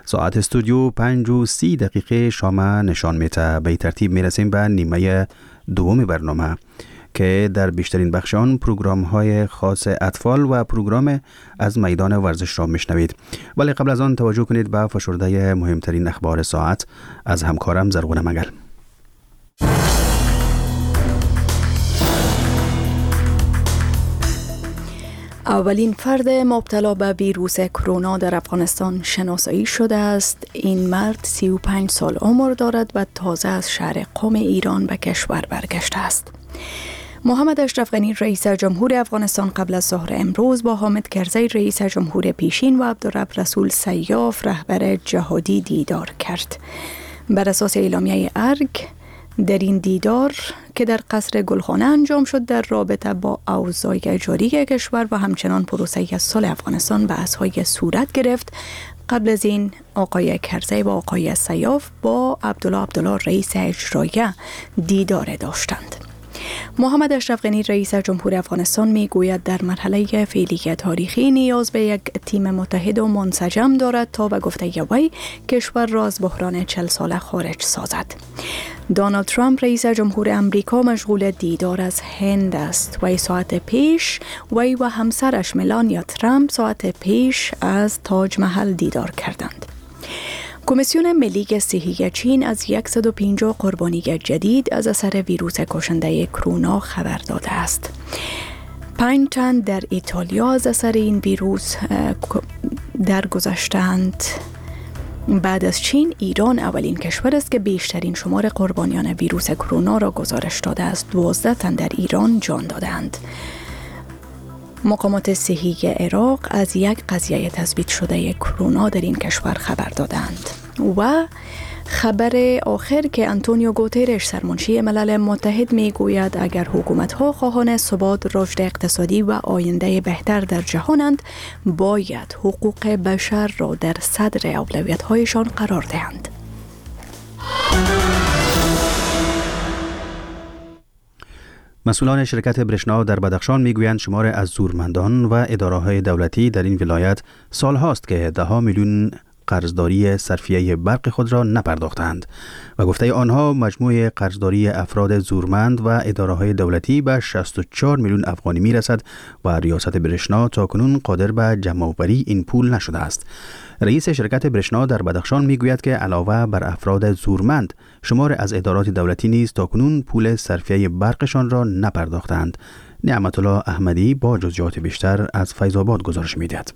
ساعت استودیو 5:30 شام نشان میده. به ترتیب میرسیم به نیمه دوم برنامه که در بیشترین بخش آن پروگرام های خاص اطفال و پروگرام از میدان ورزش را میشنوید. ولی قبل از آن توجه کنید به فشرده مهمترین اخبار ساعت از همکارم زرغون مگل. اولین فرد مبتلا به ویروس کرونا در افغانستان شناسایی شده است. این مرد 35 سال عمر دارد و تازه از شهر قم ایران به کشور برگشته است. محمد اشرف غنی رئیس جمهور افغانستان قبل از ظهر امروز با حامد کرزی رئیس جمهور پیشین و عبدالرب رسول سیاف رهبر جهادی دیدار کرد. بر اساس اعلامیه ارگ در این دیدار که در قصر گلخانه انجام شد در رابطه با اوضاع جاری کشور و همچنان پروسه صلح افغانستان بحث‌های صورت گرفت. قبل از این آقای کرزی و آقای سیاف با عبدالله رئیس اجرایه دیدار داشتند. محمد اشرف غنی رئیس جمهور افغانستان می گوید در مرحله فعلی تاریخی نیاز به یک تیم متحد و منسجم دارد تا به گفته وی کشور را از بحران 40 ساله خارج سازد. دونالد ترامپ رئیس جمهور امریکا مشغول دیدار از هند است. وی ساعت پیش وی و همسرش ملانیا ترامپ ساعت پیش از تاج محل دیدار کردند. کمیسیون ملی صحی چین از 150 قربانی جدید از اثر ویروس کشنده کرونا خبر داده است. 5 تن در ایتالیا از اثر این ویروس درگذشتند. بعد از چین، ایران اولین کشور است که بیشترین شمار قربانیان ویروس کرونا را گزارش داده است. 12 تن در ایران جان دادند. مقامات صحی عراق از یک قضیه تثبیت شده کرونا در این کشور خبر دادند. و خبر آخر که آنتونیو گوترش سرمنشی ملل متحد می گوید اگر حکومت‌ها خواهان ثبات، رشد اقتصادی و آینده بهتر در جهانند، باید حقوق بشر را در صدر اولویت‌هایشان قرار دهند. مسئولان شرکت برشنا در بدخشان میگویند شمار از زورمندان و اداره‌های دولتی در این ولایت سالهاست که 10 میلیون قرضداری صرفیه برق خود را نپرداختند و گفته آنها مجموع قرضداری افراد زورمند و اداره‌های دولتی به 64 میلیون افغانی میرسد و ریاست برشنا تاکنون قادر به جمع‌آوری این پول نشده است. رئیس شرکت برشنا در بدخشان میگوید که علاوه بر افراد زورمند، شمار از ادارات دولتی نیز تاکنون پول صرفیه برقشان را نپرداختند. نعمت الله احمدی با جزئیات بیشتر از فیض آباد گزارش می‌دهد.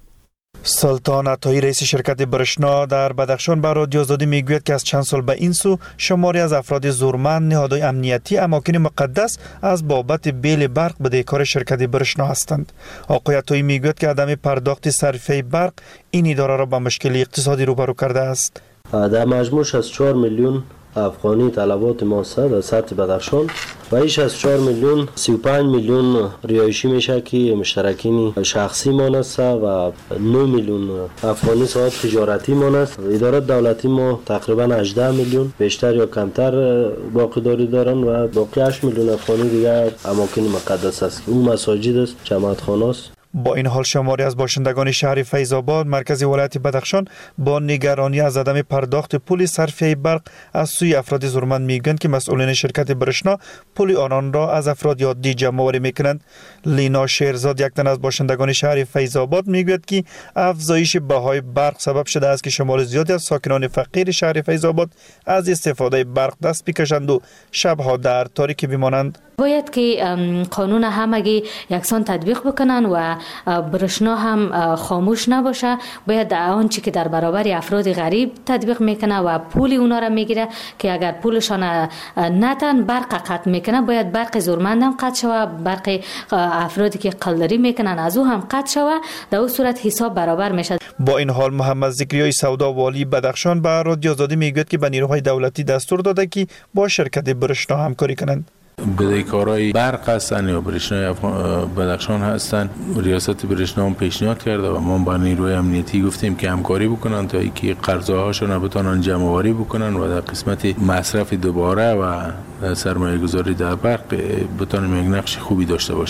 سلطان عطایی رئیس شرکت برشنا در بدخشان به رادیو آزادی میگوید که از چند سال به این سو شماری از افراد زورمند، نهادهای امنیتی، اماکن مقدس از بابت بیل برق بدهکار شرکت برشنا هستند. آقای عطایی میگوید که عدم پرداخت صرفه برق این اداره را با مشکل اقتصادی روبرو کرده است. در مجموع 64 میلیون افغانی طلبات ما در سطح بدخشان و این 64 میلیون 35 میلیون ریایشی میشه که مشترکین شخصی مان است و 9 میلیون افغانی ساعت تجارتی مان است. ادارات دولتی ما تقریبا 18 میلیون بیشتر یا کمتر باقیداری دارن و باقی 8 میلیون افغانی دیگر اماکن مقدس است. اون مساجد است، جماعت خانه است. با این حال شماری از باشندگان شهر فیض آباد مرکز ولایت بدخشان با نگرانی از عدم پرداخت پول صرفیه برق از سوی افراد زورمند میگویند که مسئولین شرکت برشنا پول آنان را از افراد عادی جمع‌آوری میکنند. لینا شیرزاد یک تن از باشندگان شهر فیض آباد میگوید که افزایش بهای برق سبب شده است که شمار زیادی از ساکنان فقیر شهر فیض آباد از استفاده برق دست بکشند و شبها در تاریکی بمانند. باید که قانون همگی یکسان تطبیق بکنن و برشنا هم خاموش نباشه. باید آنچه که در برابر افراد غریب تطبیق میکنه و پول اونا را میگیره که اگر پولشان نتن برق قطع میکنه، باید برق زورمند هم قطع شوه، برق افرادی که قلدری میکنن از او هم قطع شوه. در اون صورت حساب برابر میشه. با این حال محمد ذکریای سودا والی بدخشان به رادیو آزادی میگوید که به نیروهای دولتی دستور داده که با شرکت برشنا همکاری کنند. بدهکارای برق هستن یا برشنای بدخشان هستن. ریاست برشنا هم پیشنهاد کرده و ما با نیروی امنیتی گفتیم که همکاری بکنن تا اینکه قرضه‌هاشون بتونن جمع‌آوری بکنن و در قسمت مصرف دوباره و سرمایه گذاری در برق بتونن یک نقش خوبی داشته باشه.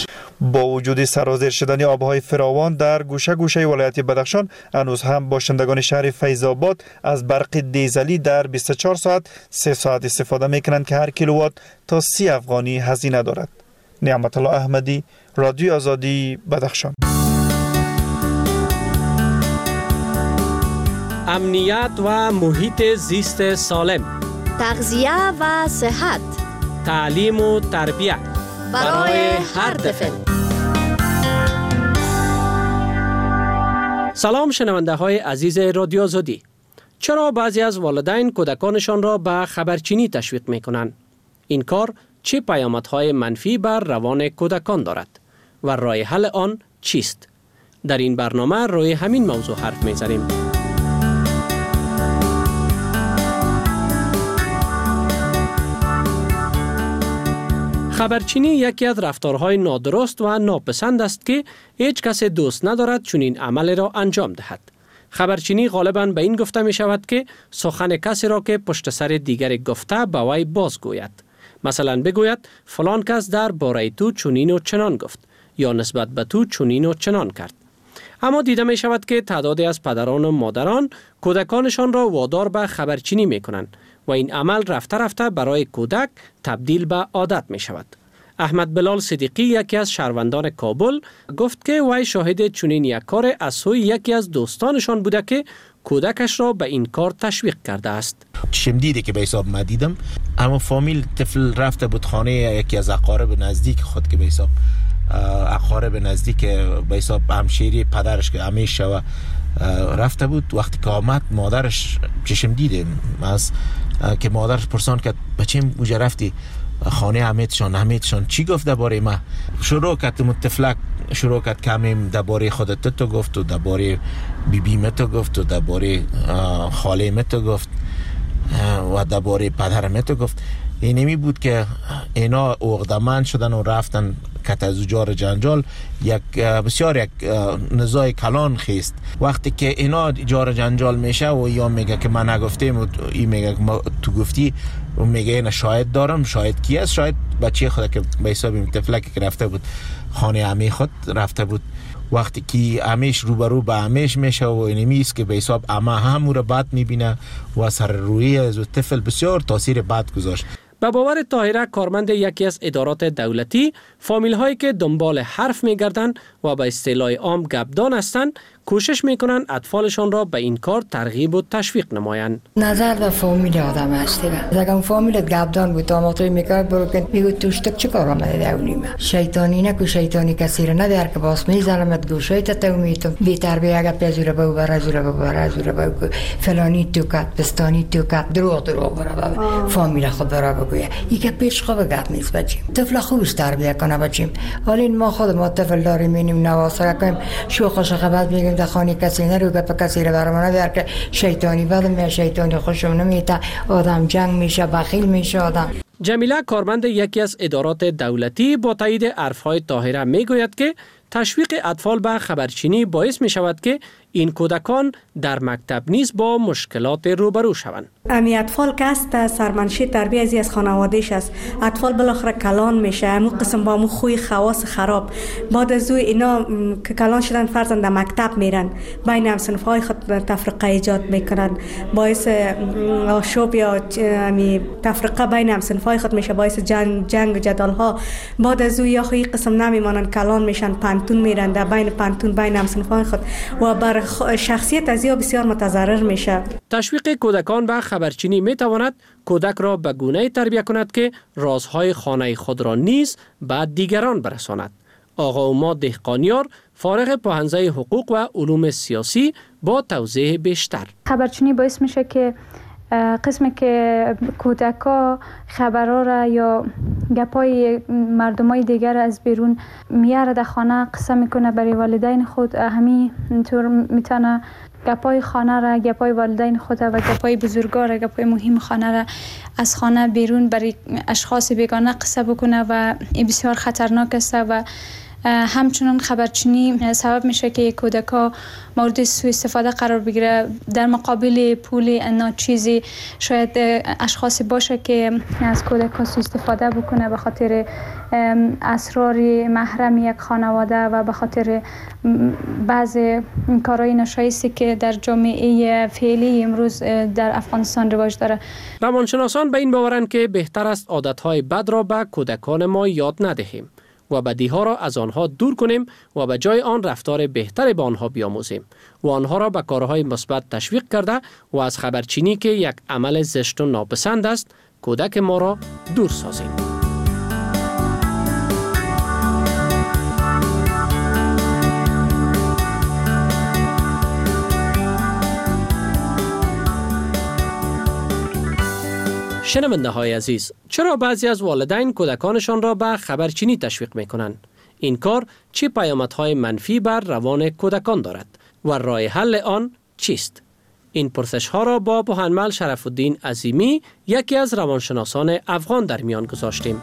با وجود سرازیر شدن آبهای فراوان در گوشه گوشه ولایت بدخشان، هنوز هم باشندگان شهر فیض‌آباد از برق دیزلی در 24 ساعت 3 ساعت استفاده میکنند که هر کیلووات تا 30 افغانی هزینه دارد. نعمت الله احمدی، رادیو آزادی، بدخشان. امنیت و محیط زیست سالم، تغذیه و صحت، تعلیم و تربیت برای هر طفل. سلام شنونده های عزیز رادیو آزادی. چرا بعضی از والدین کودکانشان را به خبرچینی تشویق می کنند؟ این کار چه پیامدهای منفی بر روان کودکان دارد و راه حل آن چیست؟ در این برنامه روی همین موضوع حرف می زنیم. خبرچینی یکی از رفتارهای نادرست و ناپسند است که هیچ کس دوست ندارد چنین عمل را انجام دهد. خبرچینی غالباً به این گفته می شود که سخن کسی را که پشت سر دیگر گفته به وی بازگوید. مثلا بگوید فلان کس در باره تو چنین و چنان گفت یا نسبت به تو چنین و چنان کرد. اما دیده می شود که تعدادی از پدران و مادران کودکانشان را وادار به خبرچینی می کنند و این عمل رفته رفته برای کودک تبدیل به عادت می شود. احمد بلال صدیقی، یکی از شهروندان کابل، گفت که وی شاهد چنین یک کار از سوی یکی از دوستانشان بوده که کودکش را به این کار تشویق کرده است. چشم دیده که به حساب ما دیدم، اما فامیل طفل رفته بود خانه یکی از اقارب نزدیک خود که به حساب اقارب نزدیک به حساب همشیری پدرش که همیشه رفته بود. وقتی که آمد مادرش چشم دیده از که مادرش پرسان کرد بچه‌م اوجا رفتی خانه حمیدشان چی گفت درباره ما؟ شروع کرد متفلک شروع کرد کمیم درباره خودت تو گفت و درباره بیبی تو گفت و درباره خاله تو گفت و درباره پدرم تو گفت. اینمی بود که اینا عقده‌مند شدن و رفتن کت از جار جنجال. بسیار یک نزاع کلان خیست. وقتی که اینا جار جنجال میشه و یا میگه که من نگفتم و این میگه که تو گفتی و میگه اینا شاهد دارم. شاهد کی است؟ شاهد بچه خود که به حساب طفلکی که رفته بود خانه عمه خود رفته بود. وقتی که عمهش روبرو به عمهش میشه و اینمی است که به حساب عمه هم او را بد میبینه و سر روی از طفل بسیار تاثیر بد گذاشت. به باور طاهره، کارمند یکی از ادارات دولتی، فامیل هایی که دنبال حرف میگردند و به اصطلاح عام گپدان هستند کوشش میکنند اطفالشان را به این کار ترغیب و تشویق نمایند. نظر به فامیل آدم است دیگه. اگه فامیلت گپدان بود آماتوی میکرد برو کن میگو توشتک چه کار آمده دونیمه شیطانی نکو شیطانی کسی را ندار که باس میزنمت گوشایت تو میتون بی تربیه اگه پزوره بو برازوره بو فلانی تو کات پستانی تو کات دروغ برا فامیل خود برا بگویه یک پیش خوب گپ نیست بچیم. طفل خوبش تربیه کنه بچیم. حالا ما خود ما طفل داریم می‌بینیم نواسا کنیم شوخش خبر میگیم در خانه کسی نرو گپ کسی را برام ندار که شیطانی بعد میاد شیطانی خوشم نمیاد آدم جنگ میشه بخیل میشه آدم. جمیله، کارمند یکی از ادارات دولتی، با تایید حرف‌های طاهره میگوید که تشویق اطفال به خبرچینی باعث می شود که این کودکان در مکتب نیز با مشکلات روبرو شوند. امی اطفال که است سرمنشی تربیه از خانوادهش است. اطفال بالاخره کلان میشه، همون قسم با همون خوی خواص خراب. بعد از اینا که کلان شدن فرزند در مکتب میرن، بین هم صنف‌های خود تفرقه ایجاد میکنن، باعث آشوب یا تفرقه بین هم صنف‌های خود میشه، باعث جنگ و جدال ها. بعد از یا خوی قسم نمیمانن، کلان میشن، پانتون میرن، در بین پانتون بین هم صنف‌های خود و بر شخصیت از یا بسیار متضرر میشه. تشویق کودکان به خبرچینی میتواند کودک را به گونه‌ای تربیت کند که رازهای خانه خود را نیز به دیگران برساند. آقا اوما دهقانیار، فارغ پوهنځی حقوق و علوم سیاسی، با توضیح بیشتر. خبرچینی باعث میشه که قسمی که کودکا خبرها را یا گپای مردمای دیگر از بیرون میاره در خانه قصه میکنه برای والدین خود، همینطور میتونه گپای خانه را، گپای والدین خود و گپای بزرگا را، گپای مهم خانه را از خانه بیرون برای اشخاص بیگانه قصه بکنه و این بسیار خطرناک است و همچنان خبرچینی سبب میشه که کودک‌ها مورد سوء استفاده قرار بگیره. در مقابل پول ناچیزی شاید اشخاصی باشه که از کودک‌ها سوء استفاده بکنه به خاطر اسرار محرم یک خانواده و به خاطر بعض کارهای ناشایستی که در جامعه فعلی امروز در افغانستان رواج داره. روانشناسان به این باورند که بهتر است عادتهای بد را به کودکان ما یاد ندهیم و بدیها را از آنها دور کنیم و به جای آن رفتار بهتری به آنها بیاموزیم و آنها را به کارهای مثبت تشویق کرده و از خبرچینی که یک عمل زشت و ناپسند است کودک ما را دور سازیم. شنونده های عزیز، چرا بعضی از والدین کودکانشان را به خبرچینی تشویق می کنند؟ این کار چه پیامدهای منفی بر روان کودکان دارد و راه حل آن چیست؟ این پرسش ها را با بوهنمل شرف الدین عظیمی، یکی از روانشناسان افغان، در میان گذاشتیم.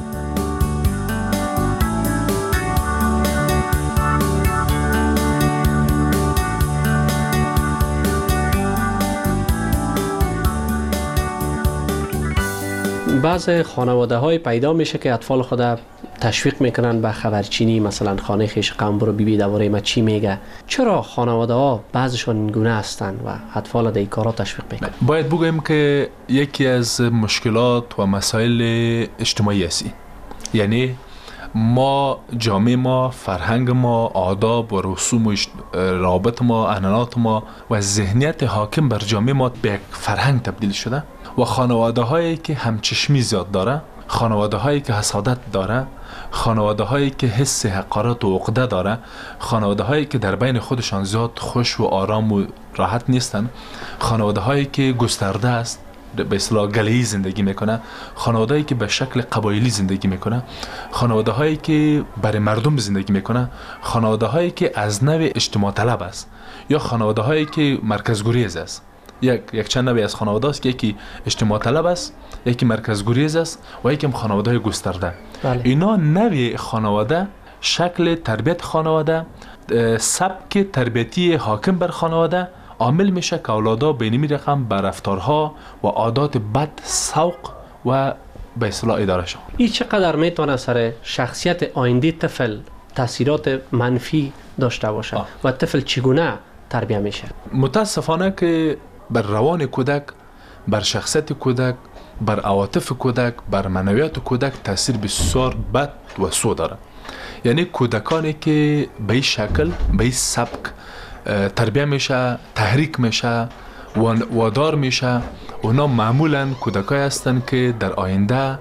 بعض خانواده های پیدا میشه که اطفال خود تشویق میکنن به خبرچینی، مثلا خانه خیش قوم برو بی درباره ما چی میگه. چرا خانواده ها بعضشون این گونه هستن و اطفال در این کارا تشویق میکنن؟ باید بگویم که یکی از مشکلات و مسائل اجتماعی است. یعنی ما، جامعه ما، فرهنگ ما، آداب و رسوم و رابط ما، عنعنات ما و ذهنیت حاکم بر جامعه ما به یک فرهنگ تبدیل شده و خانواده هایی که همچشمی زیاد داره، خانواده هایی که حسادت داره، خانواده هایی که حس حقارت و عقده داره، خانواده هایی که در بین خودشان زیاد خوش و آرام و راحت نیستن، خانواده هایی که گسترده است، به اصطلاح گله‌ای زندگی میکنه، خانواده هایی که به شکل قبایلی زندگی میکنه، خانواده هایی که برای مردم زندگی میکنه، خانواده هایی که از نوع اجتماع طلب است یا خانواده هایی که مرکز گریز است. یک چند نوع از خانواده است که یکی اجتماع طلب است، یکی مرکز گریز است و یکی هم خانواده های گسترده. بله. اینا نوع خانواده، شکل تربیت خانواده، سبک تربیتی حاکم بر خانواده عامل میشه که اولادا به این رقم بر رفتارها و عادات بد سوق و به اصطلاح اداره شون. این چقدر میتونه سر شخصیت آینده طفل تاثیرات منفی داشته باشه و طفل چگونه تربیت میشه؟ متاسفانه که بر روان کودک، بر شخصیت کودک، بر عواطف کودک، بر معنویات کودک تاثیر بسیار بد و سو داره. یعنی کودکانی که به این شکل، به این سبک تربیت میشه، تحریک میشه، وادار میشه، اونا معمولا کودکایی هستند که در آینده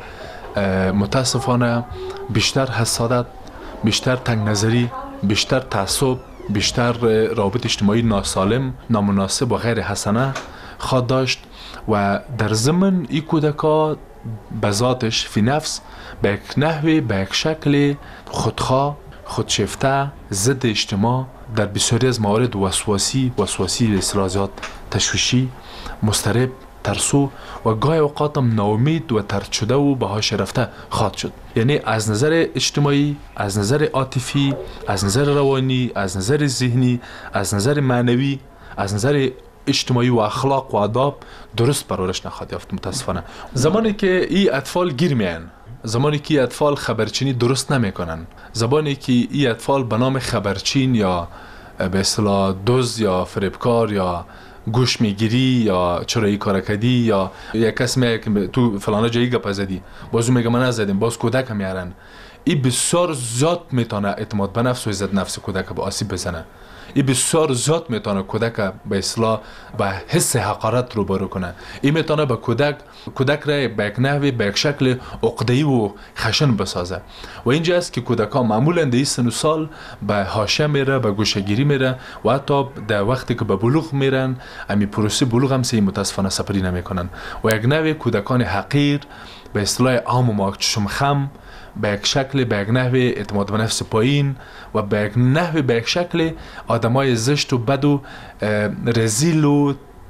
متاسفانه بیشتر حسادت، بیشتر تنگ نظری، بیشتر تعصب، بیشتر روابط اجتماعی ناسالم، نامناسب و غیر حسنه خواهد داشت و در ضمن این کودکا به ذاتش فی نفس به یک نحوی، به یک شکل خودخواه، خودشیفته، ضد اجتماع، در بسیاری از موارد وسواسی اصلاحات تشویشی، مضطرب، ترسو و گاهی اوقات هم ناامید و طرد شده و بهاش رفته خواهد شد. یعنی از نظر اجتماعی، از نظر عاطفی، از نظر روانی، از نظر ذهنی، از نظر معنوی، از نظر اجتماعی و اخلاق و آداب درست پرورش نخواهد یافت متاسفانه. زمانی که این اطفال گیر میان، زمانی که اطفال خبرچینی درست نمیکنن، زمانی که این اطفال به نام خبرچین یا به اصطلاح دزد یا فریبکار یا گوش میگیری یا چرا این کار کردی یا یک کس میگه که تو فلانه جایی گپ زدی، باز میگه من نزدم، باز کودک هم میارن. این بسیار زیاد میتونه اعتماد به نفس و عزت نفس کودک به آسیب بزنه. این بسیار زیاد میتونه کودک به اصطلاح به حس حقارت روبرو کنه. این میتونه به کودک را به یک نحوی، به یک شکل عقده‌ای و خشن بسازه و اینجا است که کودکان معمولا در این سن و سال به حاشیه میره، به گوشه‌گیری میره و حتی در وقتی که به بلوغ میرن امی پروسه بلوغ هم متاسفانه سپری نمیکنن و یک نحوی کودکان حقیر به اصطلاح عام و ما چشم خم، به یک شکل، به یک نحو اعتماد به نفس پایین و به یک نحو، به یک شکل آدمای زشت و بد و رزیل و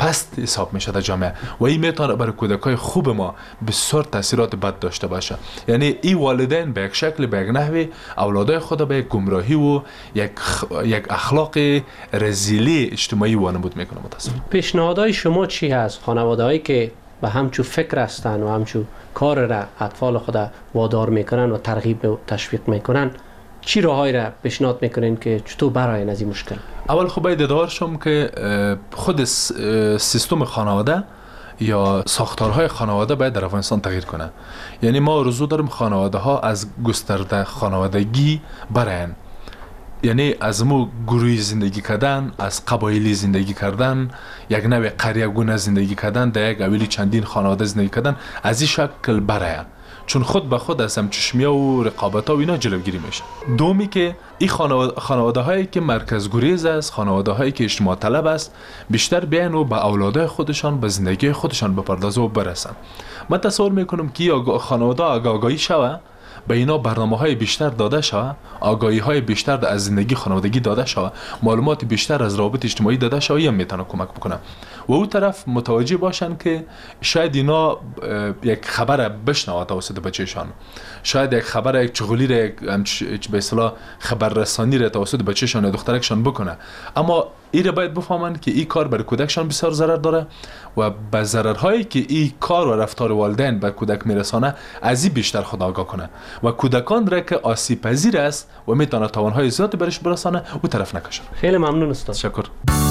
پست حساب میشه در جامعه و این میتونه برای کودکای خوب ما بسیار تاثیرات بد داشته باشه. یعنی این والدین به یک شکل به یک نحوی اولادای خود به یک گمراهی و یک اخلاق رذیلی اجتماعی وانمود میکنه. متاسفم. پیشنهادهای شما چی هست؟ خانواده‌هایی که به همچو فکر هستن و همچو کار را اطفال خود وادار میکنن و ترغیب و تشویق میکنن، چی راههایی را پیشنهاد میکنین که چطور برای از این مشکل؟ اول خب باید ادعا شم که خود سیستم خانواده یا ساختارهای خانواده باید در افغانستان تغییر کنه. یعنی ما آرزو داریم خانواده ها از گسترده خانوادگی برن، یعنی از مو گروهی زندگی کردن، از قبایلی زندگی کردن، یک نوع قریه گونه زندگی کردن، در یک اویلی چندین خانواده زندگی کردن، از این شکل برن، چون خود به خود از همچشمی و رقابت ها و اینا جلوگیری میشه. دومی که این خانواده هایی که مرکز گریز است، خانواده هایی که اجتماع طلب است، بیشتر بیان و به اولادای خودشان، به زندگی خودشان بپردازه و برسن. من تصور میکنم که خانواده آگاهی شوه، به اینا برنامه های بیشتر داده شوه، آگاهی های بیشتر از زندگی خانوادگی داده شوه، معلومات بیشتر از روابط اجتماعی داده شوه، یا میتونه کمک بکنه. و اون طرف متوجه باشن که شاید اینا یک خبر بشنوه توسط بچه‌شان، شاید یک خبر، یک چغولی را، به اصطلاح خبررسانی را توسط بچه‌شان یا دخترکشان بکنه، اما این را باید بفهمن که این کار برای کودکشان بسیار ضرر داره و به ضررهایی که این کار و رفتار والدین به کودک میرسانه از این بیشتر خود آگاه کنه و کودکان را که آسیب پذیر است و میتونه تاوانهای زیادی برش برسانه او طرف نکشه. خیلی ممنون استاد. تشکر.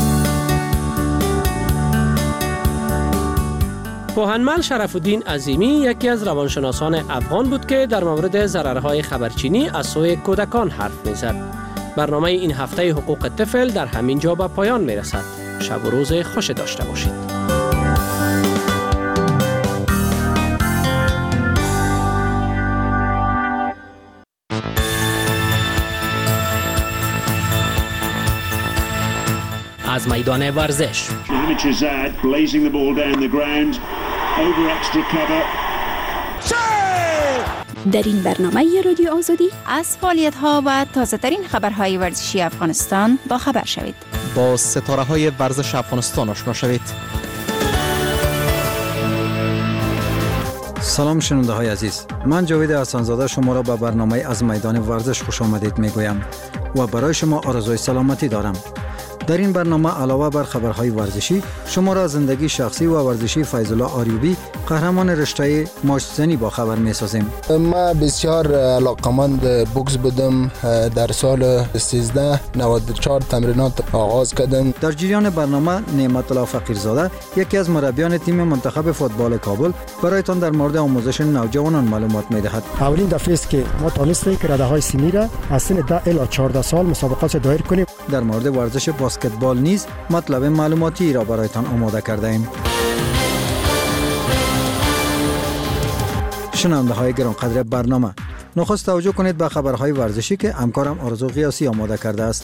پوهنمل شرف الدین عظیمی یکی از روانشناسان افغان بود که در مورد ضررهای خبرچینی از سوی کودکان حرف میزد. برنامه این هفته حقوق طفل در همین جا به پایان میرسد. شب و روز خوش داشته باشید. از میدان ورزش. در این برنامه رادیو آزادی از فعالیت‌ها و تازه‌ترین خبرهای ورزشی افغانستان با خبر شوید. با ستاره‌های ورزش افغانستان آشنا شوید. سلام شنونده های عزیز، من جاوید حسن‌زاده شما را به برنامه از میدان ورزش خوش آمدید میگویم و برای شما آرزوی سلامتی دارم. در این برنامه علاوه بر خبرهای ورزشی، شما را زندگی شخصی و ورزشی فیض الله آریوبی، قهرمان رشته مشت‌زنی با خبر می‌سازیم. من بسیار علاقه‌مند بوکس بودم. در سال 1394 تمرینات آغاز کردم. در جریان برنامه نعمت الله فقیرزاده، یکی از مربیان تیم منتخب فوتبال کابل، برایتان در مورد آموزش نوجوانان معلومات می‌دهد. اولین دفعه است که ما تونستیم که رده‌های سنی را از سن 10 الی 14 سال مسابقات دایر کنیم. در مورد ورزش بسکتبال نیز مطلب معلوماتی را برایتان آماده کرده ایم. شنونده های گرانقدر برنامه، نخست توجه کنید به خبرهای ورزشی که همکارم آرزو قیاسی آماده کرده است.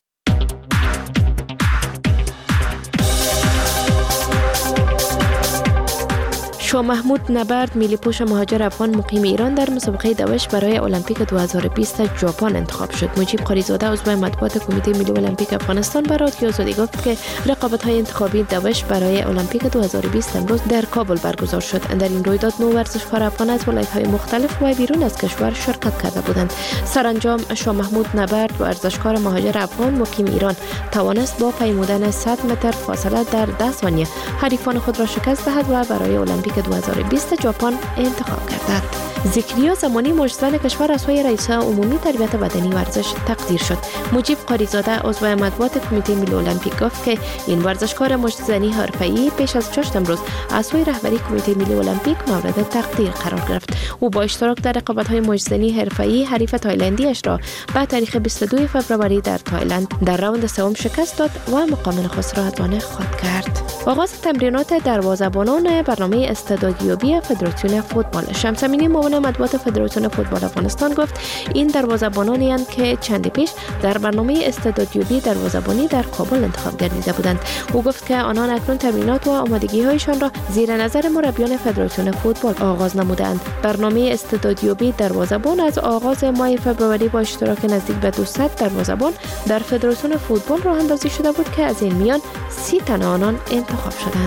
شاه محمود نبرد، ملی پوش مهاجر افغان مقیم ایران، در مسابقه دوش برای المپیک 2020 ژاپن انتخاب شد. مجیب قاریزاده عضو مطبوعات کمیته ملی المپیک افغانستان به رادیو آزادی گفت که رقابت‌های انتخابی دوش برای المپیک 2020 امروز در کابل برگزار شد. در این رویداد 9 ورزشکار افغان از ولایت‌های مختلف و بیرون از کشور شرکت کرده بودند. سرانجام شاه محمود نبرد، ورزشکار مهاجر افغان مقیم ایران، توانست با پیمودن 100 متر فاصله در 10 ثانیه حریفان خود را شکست دهد و برای المپیک 2020 ژاپن انتخاب گردد. ذکریا زمانی مشتزن کشور از سوی رئیس عمومی تربیت بدنی ورزش تقدیر شد. مجیب قاریزاده عضو مطبوعات کمیته ملی المپیک گفت که این ورزشکار مشتزنی حرفه‌ای پیش از 6 امروز از سوی رهبری کمیته ملی المپیک مورد تقدیر قرار گرفت. او با اشتراک در رقابت‌های مشتزنی حرفه‌ای حریف تایلندیش را به تاریخ 22 فوریه در تایلند در راند سوم شکست داد و مقام نخست را از آن خود کرد. آغاز تمرینات دروازه‌بانان برنامه استعدادیابی فدراسیون فوتبال. شمس امینی معاون مطبوعات فدراسیون فوتبال افغانستان گفت این دروازه‌بانانی اند که چند پیش در برنامه استعدادیابی دروازه‌بانی در کابل انتخاب گردیده بودند. او گفت که آنان اکنون تمرینات و آمادگی‌هایشان را زیر نظر مربیان فدراسیون فوتبال آغاز نمودند. برنامه استعدادیابی دروازه‌بان از آغاز ماه فوریه با اشتراک نزدیک به 200 دروازه‌بان در فدراسیون فوتبال راه اندازی شده بود که از این میان 30 تن آنان انتخاب شدند.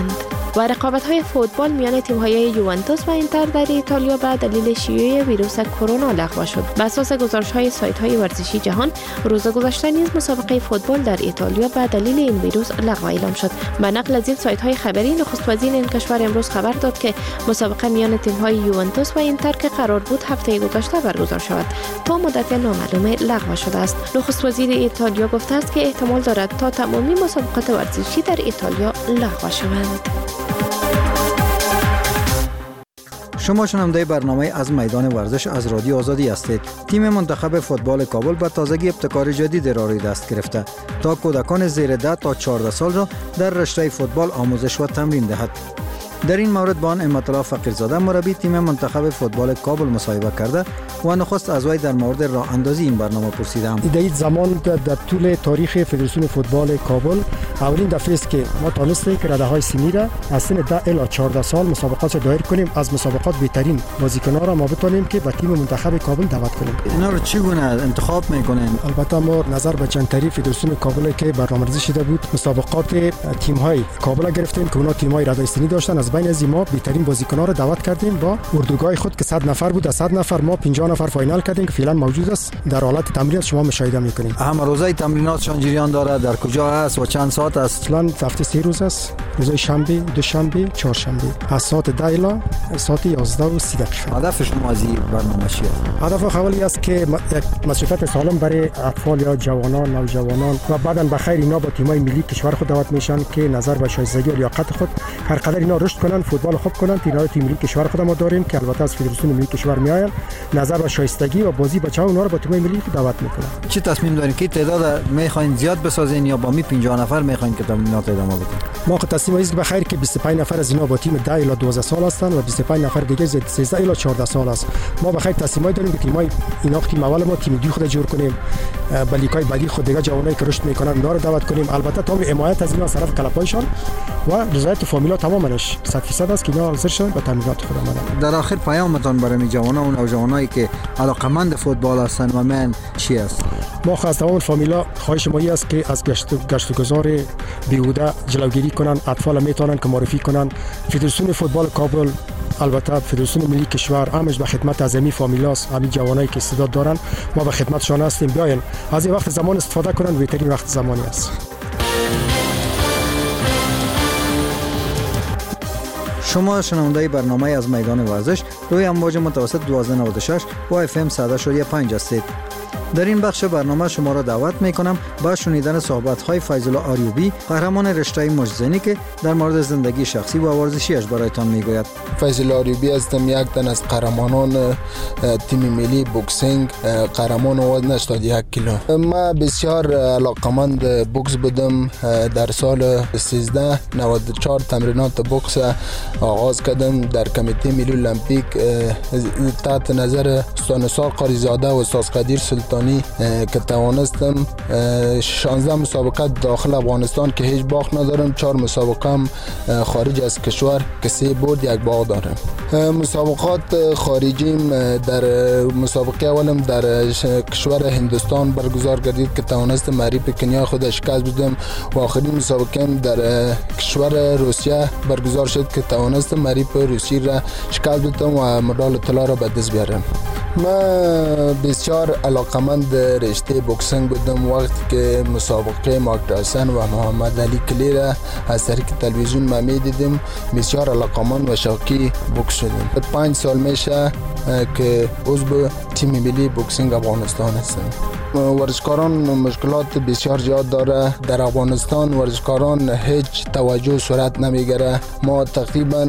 و رقابت‌های فوتبال میان تیم‌های یوونتوس و اینتر در ایتالیا به دلیل شیوع ویروس کرونا لغو شد. بر اساس گزارش‌های سایت‌های ورزشی جهان، روز گذشته نیز مسابقه فوتبال در ایتالیا به دلیل این ویروس لغو اعلام شد. به نقل از این سایت‌های خبری، نخست وزیر این کشور امروز خبر داد که مسابقه میان تیم‌های یوونتوس و اینتر که قرار بود هفته گذشته برگزار شود، تا مدت نامعلوم لغو شده است. نخست وزیر ایتالیا گفته است که احتمال دارد تا تمامی مسابقات ورزشی در ایتالیا لغو شوند. شما شنونده برنامه از میدان ورزش از رادیو آزادی هستید. تیم منتخب فوتبال کابل به تازگی ابتکار جدید را روی دست گرفته تا کودکان زیر 10 تا 14 سال را در رشته فوتبال آموزش و تمرین دهد. در این مورد با نعمت الله فقیرزاده مربی تیم منتخب فوتبال کابل مصاحبه کرده و نخست از وی در مورد راه اندازی این برنامه پرسیدم. در این زمان در طول تاریخ فدراسیون فوتبال کابل اولین دفعه است که ما تانستیم که رده‌های سنی را از سن 10 الی 14 سال مسابقات دایر کنیم. از مسابقات بهترین بازیکنان را ما بتونیم که به تیم منتخب کابل دعوت کنیم. اینا رو چگونه انتخاب میکنیم؟ البته ما نظر به چندتری فدراسیون کابل که برنامه‌ریزی شده بود، مسابقات تیم‌های کابل گرفتیم که اونا تیم‌های رده‌های سنی داشتن. از بین از ما بهترین بازیکنان را دعوت کردیم با اردوگاه خود که 100 نفر بود. از 100 نفر ما 50 نفر فاینال کردیم که فعلا موجود است. در حالت تمرین شما مشاهده می‌کنید. اهم روزهای تمریناتشان جریان داره، در کجا است و چند ساعت است؟ اصلا هفته 3 روز است. روزهای شنبه، دوشنبه، چهارشنبه از ساعت 10 الی ساعت 11:30. هدف شما از این برنامه چیه؟ هدف اولی است که یک مسافت سالم برای اطفال یا جوانان، نوجوانان و بعداً بخیر اینا با تیم‌های ملی کشور خود دعوت میشن که نظر به شایستگی و لیاقت خود هر قدر اینا رشد کنن، فوتبال خوب کنن. تیم ملی کشور خود ما داریم که البته از فدراسیون ملی کشور میآین، نظر به شایستگی و بازی بچه‌ها اونها رو با تیم‌های ملی دعوت میکنن. چه تصمیم دارین که تعداد میخواین زیاد بسازین یا با 50 نفر میخواین که تمرینات ادامه بدین؟ ما تصمیم است بخیر که 25 نفر از اینا با تیم 10 الی 12 سال هستند و 25 نفر دیگه 13 الی 14 سال است. ما بخیر تصمیم داریم که تیم‌های اینا تیم اول ما تیم دی خود جور کنیم، بلیکای بعدی خود دیگه جوانایی که رشد میکنن اونا رو دعوت کنیم. البته تمام حمایت از اینا از طرف کلپایشان و رضایت فامیلا تمامش 100% است که اینا حاضر شدن به تمرینات خود آمدن. در آخر پیامتون برای جوانان و نوجوانایی که علاقمند فوتبال هستند و من چی است؟ ما از تمام فامیلا خواهش ما است که از گشت و گذار بیهوده جلوگیری کنن. اطفال میتونن که معرفی کنن. فدراسیون فوتبال کابل، البته فدراسیون ملی کشور همش به خدمت از امی فامیلاست. همین جوانایی که استعداد دارن ما به خدمتشان هستیم. بیاین از این وقت زمان استفاده کنن، بهترین وقت زمانی است. شما شنونده برنامه از میدان ورزش روی امواج متوسط 1296 و FM 100.5 هستید. در این بخش برنامه شما را دعوت میکنم با شنیدن صحبت‌های فیض‌الله آریوبی، قهرمان رشته مجزنی که در مورد زندگی شخصی و ورزشیش برایتان میگوید. فیض‌الله آریوبی هستم، یک تن از قهرمانان تیم ملی بوکسینگ، قهرمان وزن 81 کیلو. من بسیار علاقمند بوکس بودم. در سال 1394 تمرینات بوکس آغاز کردم در کمیته ملی المپیک تحت نظر استاد نثار قاریزاده و استاد قدیر سلطانی که توانستم 16 مسابقه داخل افغانستان که هیچ باخت ندارم، 4 مسابقه هم خارج از کشور که 3 برد 1 باخت دارم. مسابقات خارجیم در مسابقه اولم در کشور هندوستان برگزار گردید که توانستم معریب کنیا خود شکست بدم و آخرین مسابقه در کشور روسیه برگزار شد که توانستم معریب روسی را شکست بدم و مدال طلا را به دست بیارم. من بسیار علاقمند رشته بوکسینگ بودم. وقتی که مسابقه مایک تایسون و محمد علی کلی را از طریق تلویزیون ما میدیدم بسیار علاقمند و شوقی بوکس شدم. 5 سال میشه که عضو تیم ملی بوکسینگ افغانستان هستم. ورزشکاران مشکلات بسیار زیاد داره. در افغانستان ورزشکاران هیچ توجه صورت نمیگیره. ما تقریبا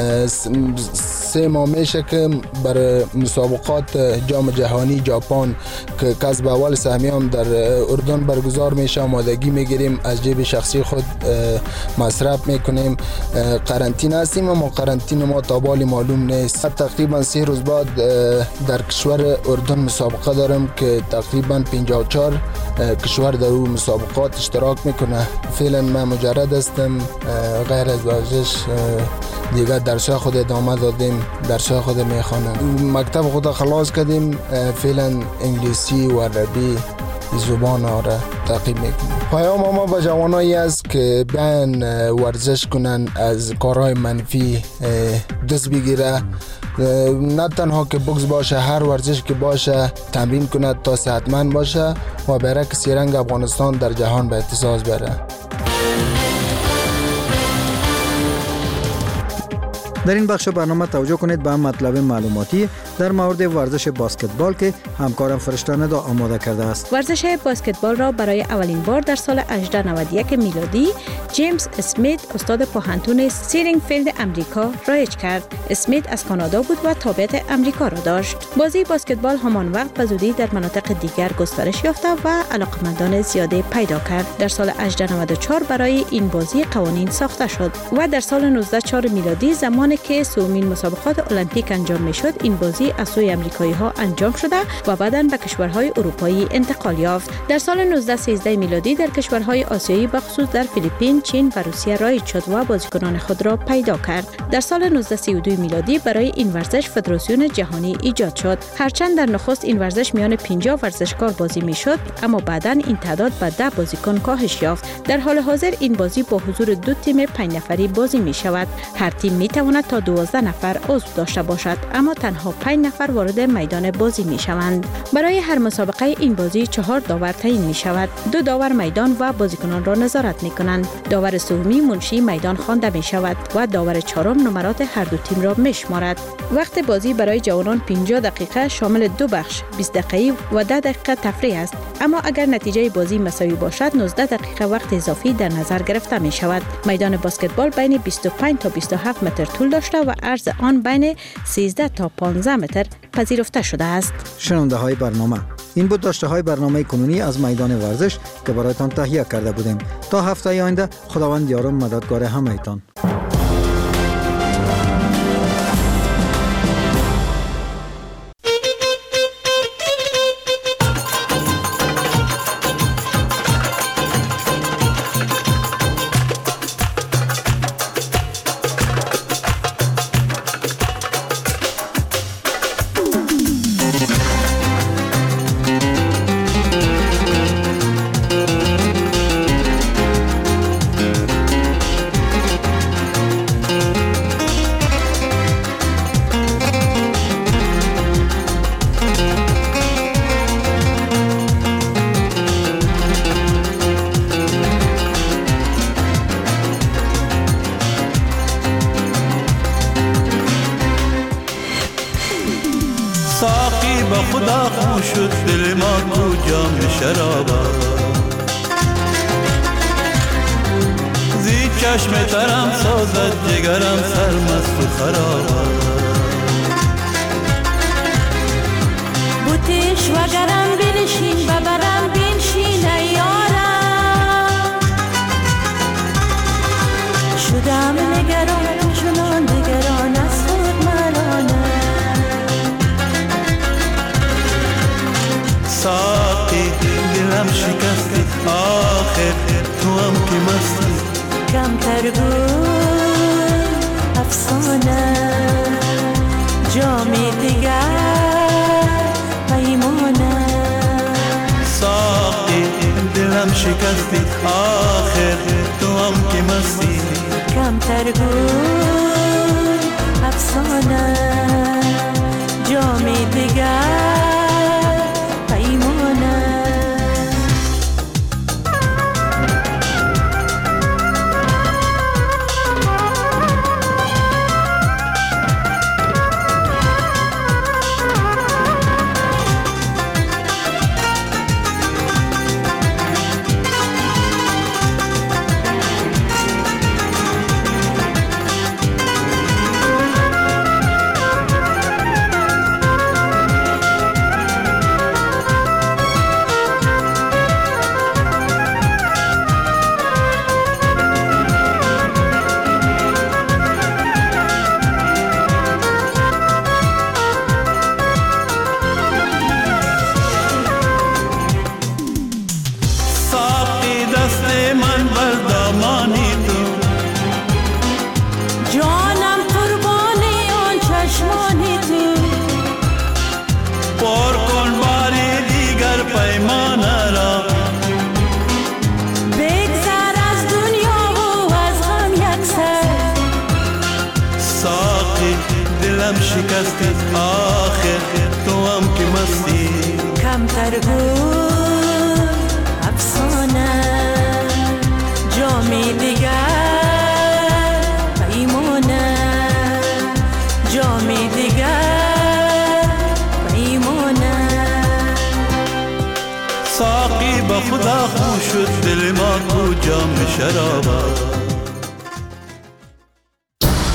3 ماه میشه که برای مسابقات جام جهانی ژاپن که کسب اول سهمیه هم در اردن برگزار میشه آمادگی میگیریم، از جیب شخصی خود مصرف میکنیم. قرنطینه هستیم اما قرنطینه ما تا بالی معلوم نیست. تقریبا 3 روز بعد در کشور اردن مسابقه دارم که تقریبا 54 کشور در اون مسابقات اشتراک میکنه. فعلا من مجرد هستم، غیر از ورزش دیگه درسای خود ادامه دادیم، درسای خود میخوانم. مکتب خود خلاص کردیم، فعلا انگلیسی و عربی زبان را تعقیب میکنیم. پیام ما به جوانایی است که بیان ورزش کنن، از کارهای منفی دست بگیره، نه تنها که بوکس باشه، هر ورزش که باشه تمرین کنه تا صحتمند باشه و برای سیرنگ افغانستان در جهان به اهتزاز بره. در این بخش برنامه توجه کنید به مطلب معلوماتی در مورد ورزش بسکتبال که همکارم فرشته ندا آماده کرده است. ورزش بسکتبال را برای اولین بار در سال 1891 میلادی جیمز اسمیت استاد پوهنتون سیرینگفیلد امریکا رایج کرد. اسمیت از کانادا بود و تابعیت امریکا را داشت. بازی بسکتبال همان وقت به زودی در مناطق دیگر گسترش یافت و علاقمندان زیاده پیدا کرد. در سال 1894 برای این بازی قوانین ساخته شد و در سال 1904 میلادی زمانی که سومین مسابقات المپیک انجام میشد، این بازی از سوی امریکایی ها انجام شده و بعداً به کشورهای اروپایی انتقال یافت. در سال 1913 میلادی در کشورهای آسیایی به خصوص در فیلیپین، چین و روسیه رایج شد و بازیکنان خود را پیدا کرد. در سال 1932 میلادی برای این ورزش فدراسیون جهانی ایجاد شد. هرچند در نخست این ورزش میان 50 ورزشکار بازی میشد، اما بعداً این تعداد به 10 بازیکن کاهش یافت. در حال حاضر این بازی با حضور 2 تیم 5 نفری بازی می شود. هر تیم می تواند تا 12 نفر عضو داشته باشد، اما تنها 5 نفر وارد میدان بازی می شوند. برای هر مسابقه این بازی 4 داور تعیین می شود. 2 داور میدان و بازیکنان را نظارت می کنند. داور سومی منشی میدان خوانده می شود و داور چهارم نمرات هر دو تیم را می شمارد. وقت بازی برای جوانان 50 دقیقه شامل 2 بخش 20 دقیقه و 10 دقیقه تفریح است، اما اگر نتیجه بازی مساوی باشد 19 دقیقه وقت اضافی در نظر گرفته می شود. میدان بسکتبال بین 25 تا 27 متر طول داشته و عرض آن بین 13 تا 15 متر پذیرفته شده است. شنونده های برنامه، این بود داشته های برنامه کنونی از میدان ورزش که برایتان تهیه کرده بودیم. تا هفته آینده خداوند یار و مددگار همه‌تان. چشم ترم سازد جگرم سرمست و خراب بوتش وگرم بنشین ببرم بنشین ایارم شدم نگران چنان نگران از خود ملانم ساقی دلم شکستی آخر تو هم که مستی کمتر بود افسانه جامی دیگر پیمانه ساقی دلم شکستی آخر تو هم که مستی کمتر بود افسانه جامی دیگر پیمانه آخر دلم شکستی آخر تو هم که مستی کمتر بود افسانه جامی دیگر پیمانه جامی دیگر پیمانه ساقی با خدا خوش شد دل ما کو جام شرابه